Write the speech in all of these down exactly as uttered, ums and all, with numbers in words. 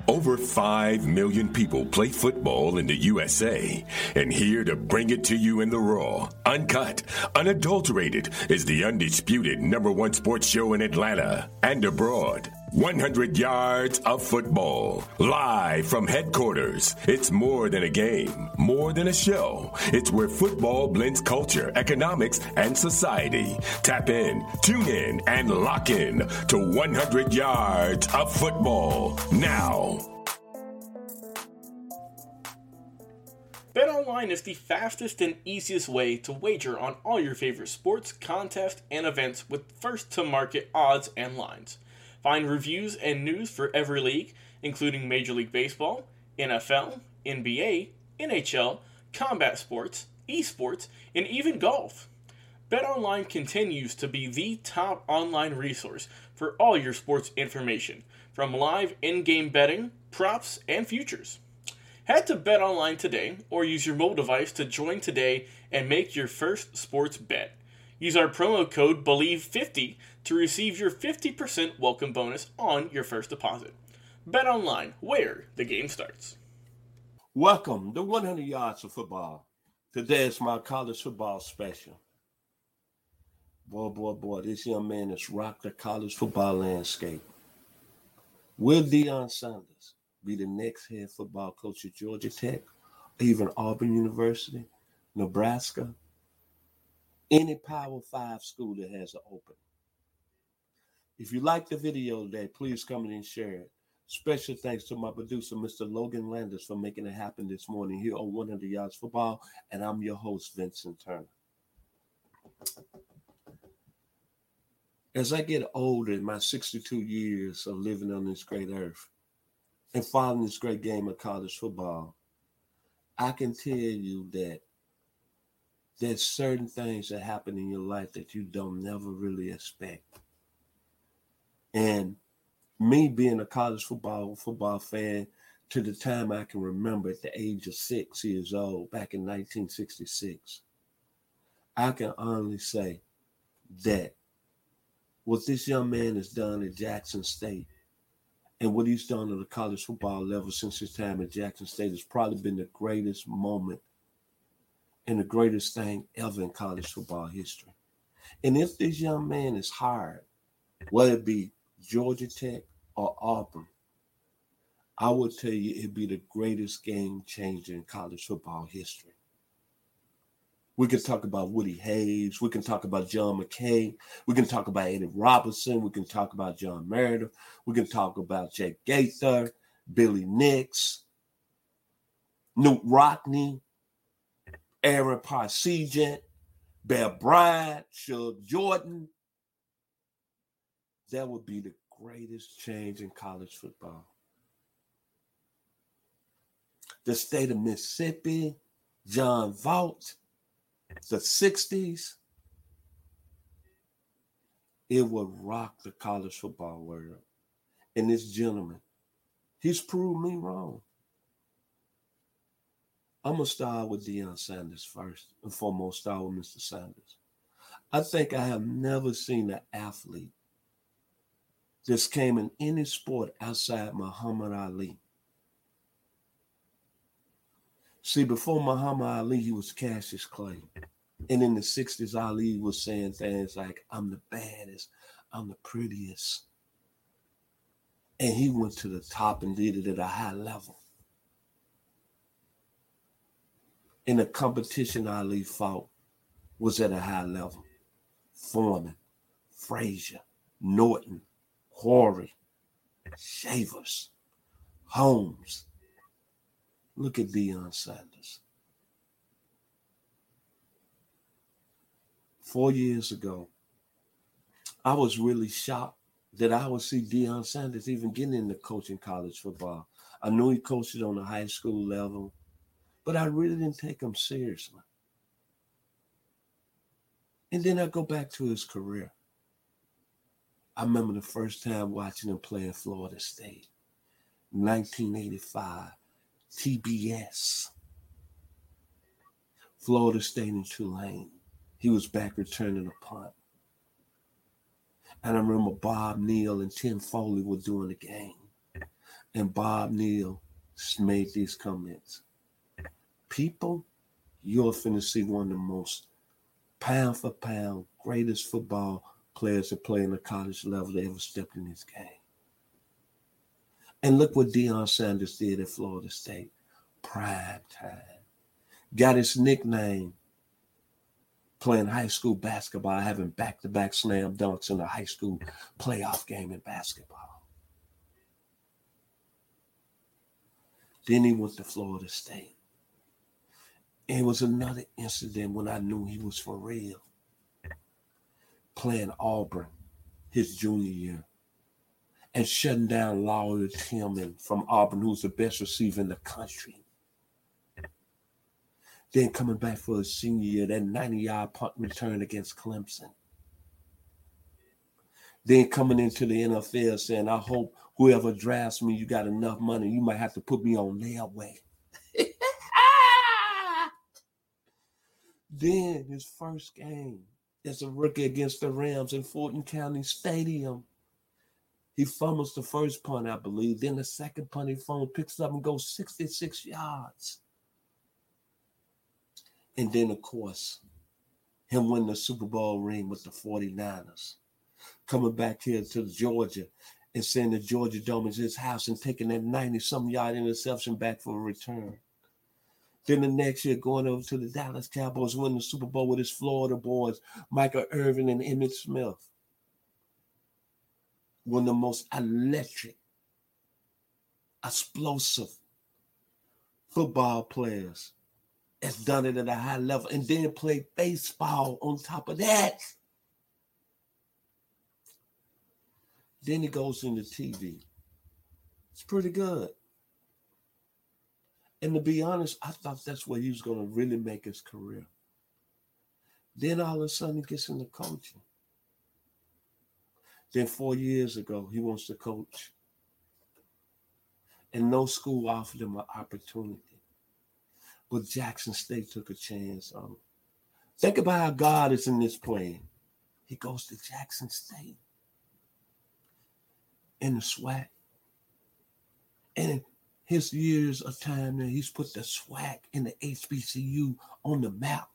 Over five million people play football in the U S A, and here to bring it to you in the raw, uncut, unadulterated is the undisputed number one sports show in Atlanta and abroad. one hundred yards of football, live from headquarters. It's more than a game, more than a show. It's where football blends culture, economics, and society. Tap in, tune in, and lock in to one hundred yards of football now. BetOnline is the fastest and easiest way to wager on all your favorite sports, contests, and events with first-to-market odds and lines. Find reviews and news for every league, including Major League Baseball, N F L, N B A, N H L, combat sports, esports, and even golf. BetOnline continues to be the top online resource for all your sports information, from live in-game betting, props, and futures. Head to BetOnline today or use your mobile device to join today and make your first sports bet. Use our promo code believe fifty to receive your fifty percent welcome bonus on your first deposit. BetOnline, where the game starts. Welcome to one hundred yards of football. Today is my college football special. Boy, boy, boy, this young man has rocked the college football landscape. Will Deion Sanders be the next head football coach at Georgia Tech, or even Auburn University, Nebraska, any Power Five school that has an open? If you like the video today, please come in and share it. Special thanks to my producer, Mister Logan Landers, for making it happen this morning here on one hundred yards Football, and I'm your host, Vincent Turner. As I get older in my sixty-two years of living on this great earth and following this great game of college football, I can tell you that there's certain things that happen in your life that you don't never really expect. And me being a college football football fan to the time I can remember at the age of six years old, back in nineteen sixty-six, I can honestly say that what this young man has done at Jackson State and what he's done at the college football level since his time at Jackson State has probably been the greatest moment and the greatest thing ever in college football history. And if this young man is hired, whether it be Georgia Tech or Auburn, I would tell you it'd be the greatest game changer in college football history. We can talk about Woody Hayes. We can talk about John McKay. We can talk about Eddie Robinson. We can talk about John Meredith. We can talk about Jake Gaither, Billy Nix, Newt Rockne, Aaron Parseghian, Bear Bryant, Shug Jordan. That would be the greatest change in college football. The state of Mississippi, John Vaught, the sixties, it would rock the college football world. And this gentleman, he's proved me wrong. I'm going to start with Deion Sanders first and foremost, start with Mister Sanders. I think I have never seen an athlete that came in any sport outside Muhammad Ali. See, before Muhammad Ali, he was Cassius Clay. And in the sixties, Ali was saying things like, I'm the baddest, I'm the prettiest. And he went to the top and did it at a high level. In the competition Ali fought was at a high level. Foreman, Frazier, Norton, Horry, Shavers, Holmes. Look at Deion Sanders. Four years ago, I was really shocked that I would see Deion Sanders even getting into coaching college football. I knew he coached it on a high school level, but I really didn't take him seriously. And then I go back to his career. I remember the first time watching him play in Florida State, nineteen eighty-five. T B S, Florida State and Tulane. He was back returning a punt. And I remember Bob Neal and Tim Foley were doing the game. and Bob Neal made these comments. People, you're finna see one of the most pound for pound greatest football players to play in the college level that ever stepped in this game. And look what Deion Sanders did at Florida State. Prime time. Got his nickname playing high school basketball, having back-to-back slam dunks in a high school playoff game in basketball. Then he went to Florida State. And it was another incident when I knew he was for real. Playing Auburn his junior year and shutting down Lawyer Tillman from Auburn, who's the best receiver in the country. Then coming back for his senior year, that ninety-yard punt return against Clemson. Then coming into the N F L saying, I hope whoever drafts me, you got enough money. You might have to put me on their way. Then his first game as a rookie against the Rams in Fulton County Stadium. He fumbles the first punt, I believe. Then the second punt he fumbles, picks up and goes sixty-six yards. And then, of course, him winning the Super Bowl ring with the forty-niners. Coming back here to Georgia and saying the Georgia Dome is his house and taking that ninety-some yard interception back for a return. Then the next year going over to the Dallas Cowboys, winning the Super Bowl with his Florida boys, Michael Irvin and Emmitt Smith. One of the most electric, explosive football players has done it at a high level, and then played baseball on top of that. Then he goes into T V. It's pretty good. And to be honest, I thought that's where he was going to really make his career. Then all of a sudden he gets into coaching. Then four years ago, he wants to coach. And no school offered him an opportunity. But Jackson State took a chance on him. Think about how God is in this plan. He goes to Jackson State. In the SWAC. And his years of time there, he's put the SWAC and the H B C U on the map.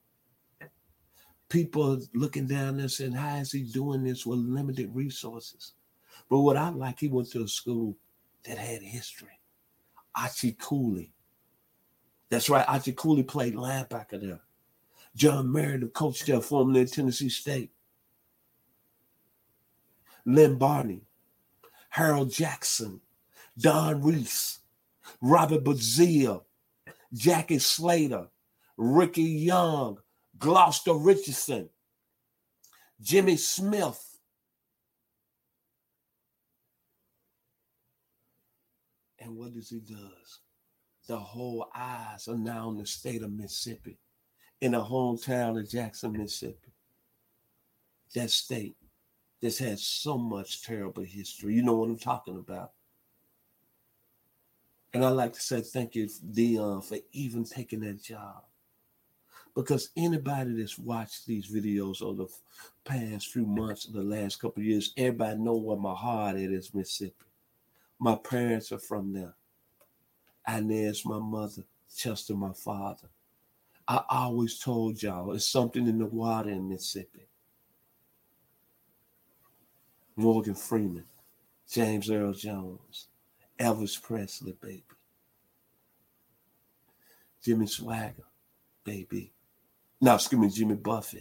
People looking down there saying, how is he doing this with limited resources? But what I like, he went to a school that had history. Archie Cooley. That's right, Archie Cooley played linebacker there. John Meredith coached there, formerly at Tennessee State. Lynn Barney, Harold Jackson, Don Reese, Robert Bazille, Jackie Slater, Ricky Young, Gloucester Richardson, Jimmy Smith. And what does he do? The whole eyes are now in the state of Mississippi, in the hometown of Jackson, Mississippi. That state that's had so much terrible history. You know what I'm talking about. And I'd like to say thank you, Deion, for even taking that job. Because anybody that's watched these videos over the past few months, or the last couple of years, everybody know where my heart is, Mississippi. My parents are from there. Inez, my mother, Chester, my father. I always told y'all, it's something in the water in Mississippi. Morgan Freeman, James Earl Jones, Elvis Presley, baby. Jimmy Swagger, baby. No, excuse me, Jimmy Buffett.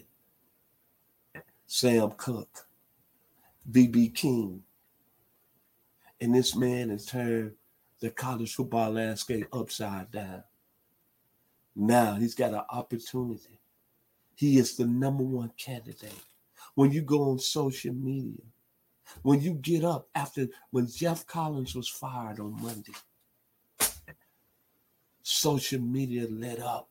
Sam Cooke, B B King. And this man has turned the college football landscape upside down. Now he's got an opportunity. He is the number one candidate. When you go on social media, when you get up after, when Jeff Collins was fired on Monday, social media lit up.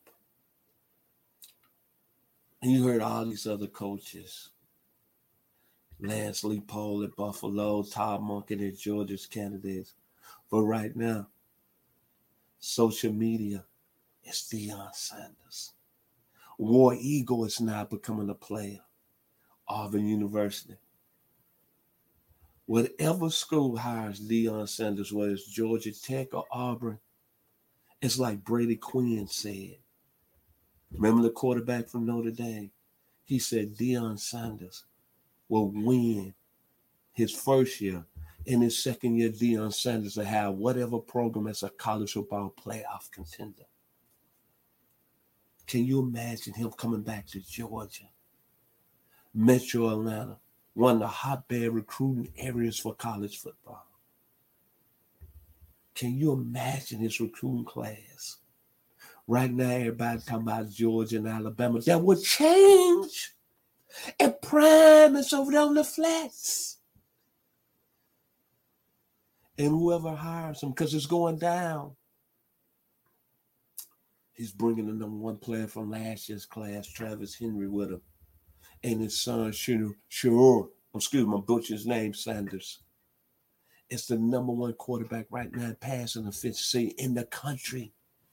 And you heard all these other coaches. Lance Leipold at Buffalo, Todd Monken at Georgia's candidates. But right now, social media is Deion Sanders. War Eagle is now becoming a player. Auburn University. Whatever school hires Deion Sanders, whether it's Georgia Tech or Auburn, it's like Brady Quinn said. Remember the quarterback from Notre Dame? He said Deion Sanders will win his first year. In his second year, Deion Sanders will have whatever program as a college football playoff contender. Can you imagine him coming back to Georgia? Metro Atlanta, one of the hotbed recruiting areas for college football. Can you imagine his recruiting class? Right now, everybody talking about Georgia and Alabama. That would change. And Prime is over there on the flats. And whoever hires him, because it's going down. He's bringing the number one player from last year's class, Travis Henry, with him. And his son, Sure, sure excuse me, butcher's name, Sanders. It's the number one quarterback right now passing efficiency in the country.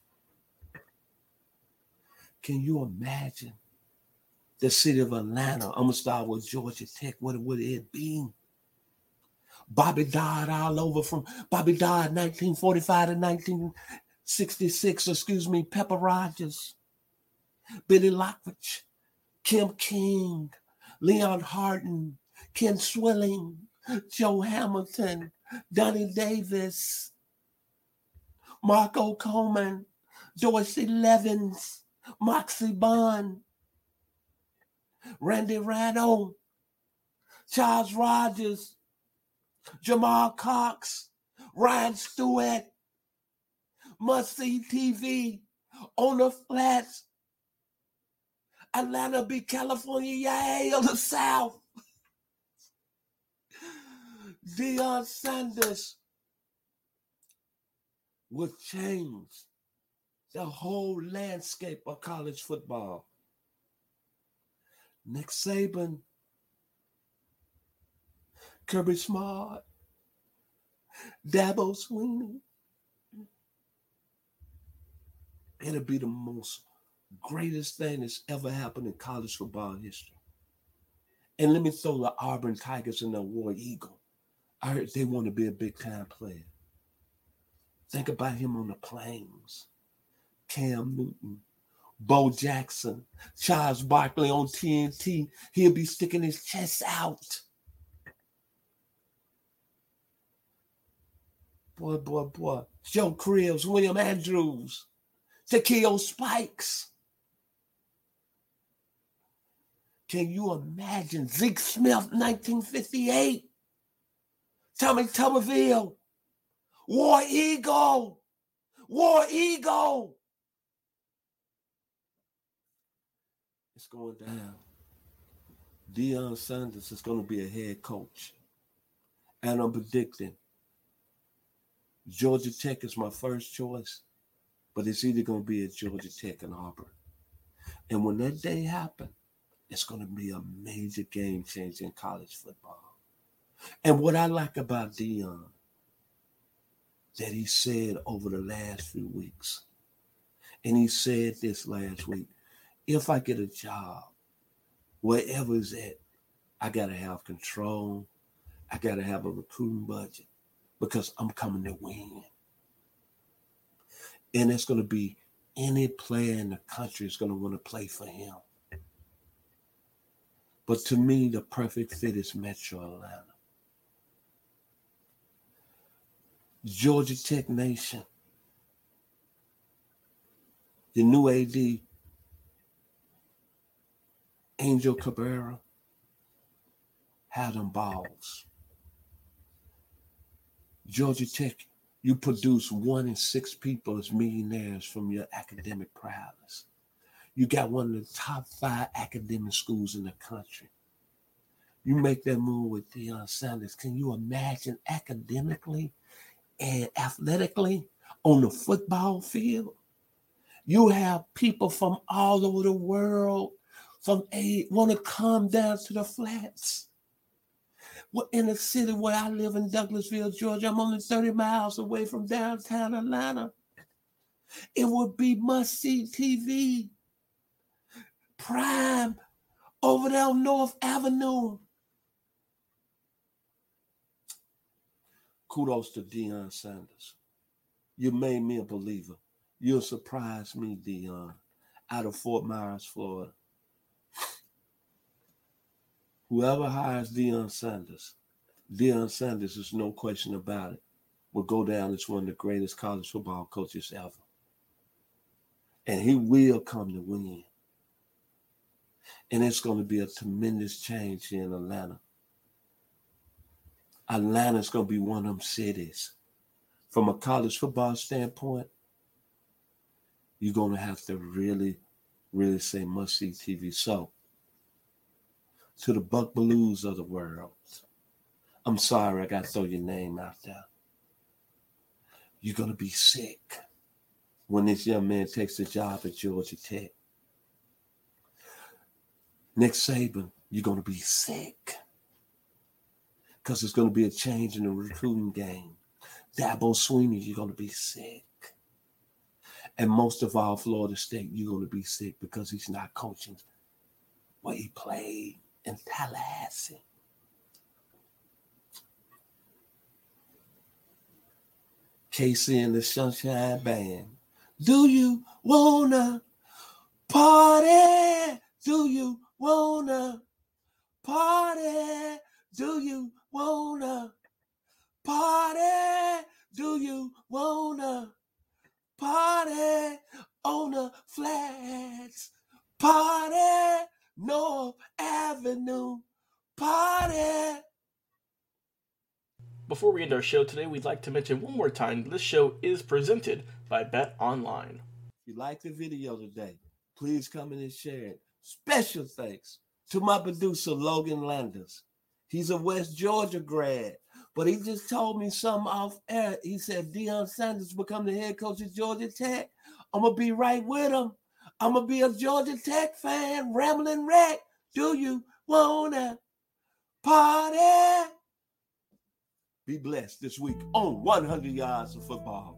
Can you imagine the city of Atlanta? I'm going to start with Georgia Tech. What would it be? Bobby Dodd all over from Bobby Dodd, nineteen forty-five to nineteen sixty-six, excuse me, Pepper Rogers, Billy Lockridge, Kim King, Leon Harden, Ken Swilling, Joe Hamilton, Donnie Davis, Marco Coleman, Dorsey Levens, Moxie Bond, Randy Rado, Charles Rogers, Jamal Cox, Ryan Stewart, Must See T V, On the Flats, Atlanta be California, yay, on the South. Deion Sanders will change the whole landscape of college football. Nick Saban, Kirby Smart, Dabo Swinney. It'll be the most greatest thing that's ever happened in college football history. And let me throw the Auburn Tigers in the War Eagle. I heard they want to be a big-time player. Think about him on the Plains. Cam Newton, Bo Jackson, Charles Barkley on T N T. He'll be sticking his chest out. Boy, boy, boy. Joe Cribs, William Andrews, Takeo Spikes. Can you imagine Zeke Smith, nineteen fifty-eight? Tommy Tuberville, War Eagle, War Eagle. It's going down. Deion Sanders is going to be a head coach. And I'm predicting Georgia Tech is my first choice, but it's either going to be at Georgia Tech and Auburn. And when that day happens, it's going to be a major game changer in college football. And what I like about Deion, that he said over the last few weeks, and he said this last week, if I get a job, wherever it's at, I got to have control. I got to have a recruiting budget because I'm coming to win. And it's going to be any player in the country is going to want to play for him. But to me, the perfect fit is Metro Atlanta. Georgia Tech Nation. The new A D, Angel Cabrera, had them balls. Georgia Tech, you produce one in six people as millionaires from your academic prowess. You got one of the top five academic schools in the country. You make that move with Deion Sanders. Can you imagine academically and athletically on the football field? You have people from all over the world from a want to come down to the flats. Well, in the city where I live in Douglasville, Georgia, I'm only thirty miles away from downtown Atlanta. It would be must-see T V. Prime over there on North Avenue. kudos to Deion Sanders. You made me a believer. You'll surprise me, Deion, out of Fort Myers, Florida. Whoever hires Deion Sanders, Deion Sanders, there's no question about it, will go down as one of the greatest college football coaches ever. And he will come to win. And it's going to be a tremendous change here in Atlanta. Atlanta's going to be one of them cities. From a college football standpoint, you're going to have to really, really say must-see T V. So, to the Buck Blues of the world, I'm sorry I got to throw your name out there. You're going to be sick when this young man takes the job at Georgia Tech. Nick Saban, you're going to be sick because there's going to be a change in the recruiting game. Dabo Swinney, you're going to be sick. And most of all, Florida State, you're going to be sick because he's not coaching where he played in Tallahassee. Casey and the Sunshine Band. Do you wanna party? Do you wanna party? Do you wanna party? Do you wanna party on the flats? Party, North Avenue, party. Before we end our show today, we'd like to mention one more time this show is presented by Bet Online. If you like the video today, please come in and share it. Special thanks to my producer, Logan Landers. He's a West Georgia grad, but he just told me something off air. He said, Deion Sanders become the head coach of Georgia Tech. I'm going to be right with him. I'm going to be a Georgia Tech fan, Rambling Wreck. Do you want to party? Be blessed this week on one hundred yards of Football.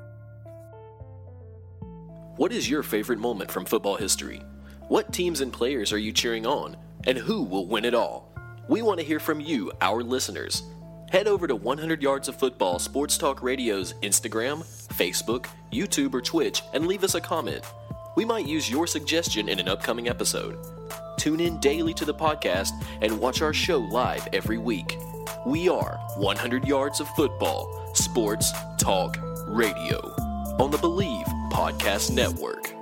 What is your favorite moment from football history? What teams and players are you cheering on? And who will win it all? We want to hear from you, our listeners. Head over to one hundred yards of Football Sports Talk Radio's Instagram, Facebook, YouTube, or Twitch and leave us a comment. We might use your suggestion in an upcoming episode. Tune in daily to the podcast and watch our show live every week. We are one hundred yards of Football Sports Talk Radio on the Believe Podcast Network.